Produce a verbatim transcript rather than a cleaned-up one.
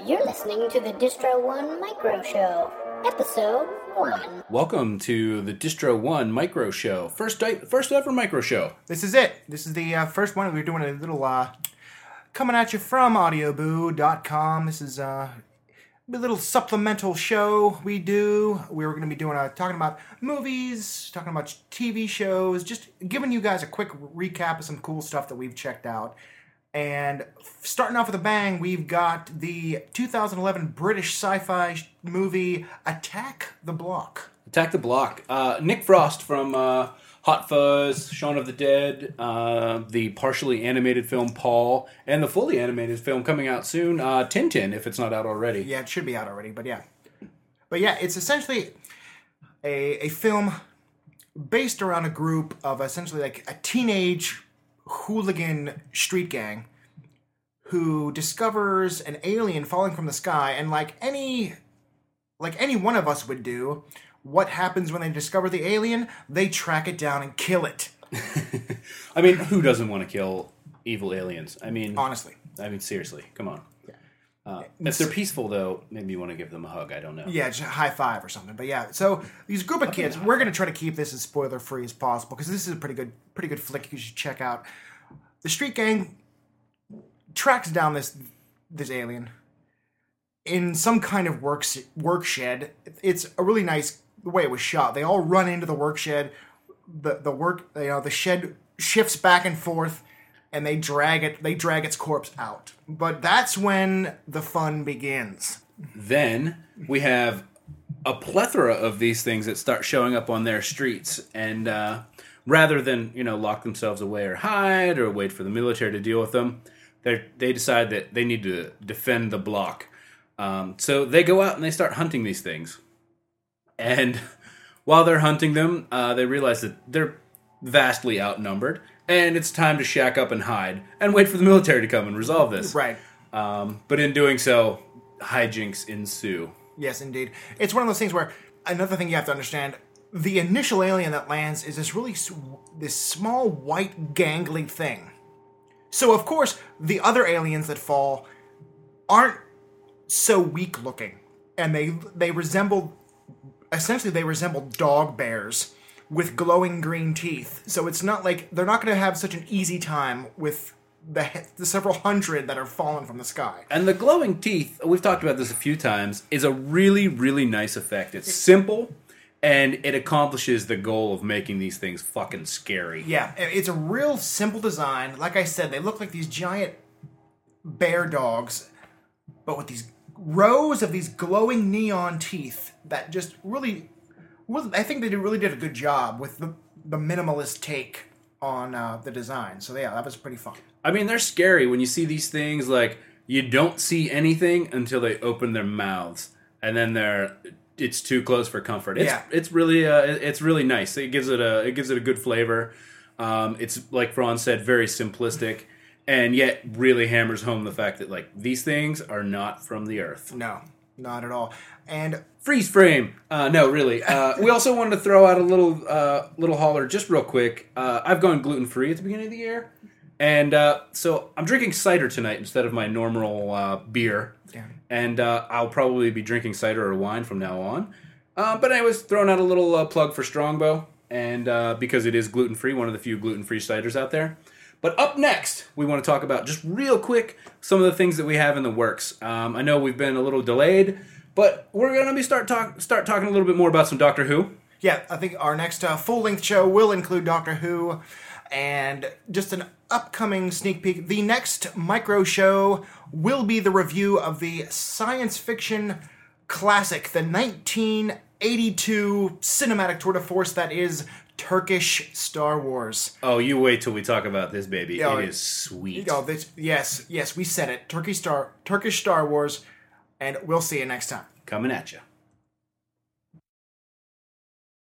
You're listening to the Distro One Micro Show, Episode one. Welcome to the Distro One Micro Show, first di- first ever micro show. This is it. This is the uh, first one. We're doing a little, uh, coming at you from audioboo dot com. This is uh, a little supplemental show we do. We're going to be doing, uh, talking about movies, talking about T V shows, just giving you guys a quick recap of some cool stuff that we've checked out. And starting off with a bang, we've got the two thousand eleven British sci-fi movie Attack the Block. Attack the Block. Uh, Nick Frost from uh, Hot Fuzz, Shaun of the Dead, uh, the partially animated film Paul, and the fully animated film coming out soon, uh, Tintin, if it's not out already. Yeah, it should be out already, but yeah. But yeah, it's essentially a, a film based around a group of essentially like a teenage hooligan street gang who discovers an alien falling from the sky, and like any like any one of us would do, what happens when they discover the alien? They track it down and kill it. I mean, who doesn't want to kill evil aliens? I mean, honestly. I mean, seriously, come on. Yeah. Uh, if they're peaceful, though, maybe you want to give them a hug. I don't know. Yeah, just a high five or something. But yeah, so these group of kids, we're going to try to keep this as spoiler free as possible because this is a pretty good, pretty good flick you should check out. The street gang tracks down this this alien in some kind of work work shed. It's a really nice the way it was shot. They all run into the work shed. The the work you know the shed shifts back and forth, and they drag it. They drag its corpse out. But that's when the fun begins. Then we have a plethora of these things that start showing up on their streets, and uh, rather than, you know, lock themselves away or hide or wait for the military to deal with them, they they decide that they need to defend the block. Um, so they go out and they start hunting these things. And while they're hunting them, uh, they realize that they're vastly outnumbered, and it's time to shack up and hide and wait for the military to come and resolve this. Right. Um, but in doing so, hijinks ensue. Yes, indeed. It's one of those things where, another thing you have to understand, the initial alien that lands is this really, this small, white, gangly thing. So, of course, the other aliens that fall aren't so weak-looking. And they they resemble, essentially they resemble dog bears with glowing green teeth. So it's not like, they're not going to have such an easy time with the, the several hundred that are fallen from the sky. And the glowing teeth, we've talked about this a few times, is a really, really nice effect. It's simple, and it accomplishes the goal of making these things fucking scary. Yeah, it's a real simple design. Like I said, they look like these giant bear dogs, but with these rows of these glowing neon teeth that just really, really I think they really did a good job with the, the minimalist take on uh, the design. So yeah, that was pretty fun. I mean, they're scary when you see these things, like, you don't see anything until they open their mouths, and then they're... it's too close for comfort. It's, yeah, it's really uh, it's really nice. It gives it a it gives it a good flavor. Um, it's, like Franz said, very simplistic, and yet really hammers home the fact that, like, these things are not from the earth. No, not at all. And freeze frame. Uh, no, really. Uh, we also wanted to throw out a little uh, little holler just real quick. Uh, I've gone gluten free at the beginning of the year, and uh, so I'm drinking cider tonight instead of my normal uh, beer. Yeah. And uh, I'll probably be drinking cider or wine from now on. Uh, but I was throwing out a little uh, plug for Strongbow, and uh, because it is gluten-free, one of the few gluten-free ciders out there. But up next, we want to talk about, just real quick, some of the things that we have in the works. Um, I know we've been a little delayed, but we're going to be start talk start talking a little bit more about some Doctor Who. Yeah, I think our next uh, full-length show will include Doctor Who, and just an upcoming sneak peek. The next micro show will be the review of the science fiction classic, the nineteen eighty-two cinematic tour de force that is Turkish Star Wars. Oh, you wait till we talk about this, baby. Oh, it is sweet. Oh, this, yes, yes, we said it. Turkish Star, Turkish Star Wars, and we'll see you next time. Coming at you.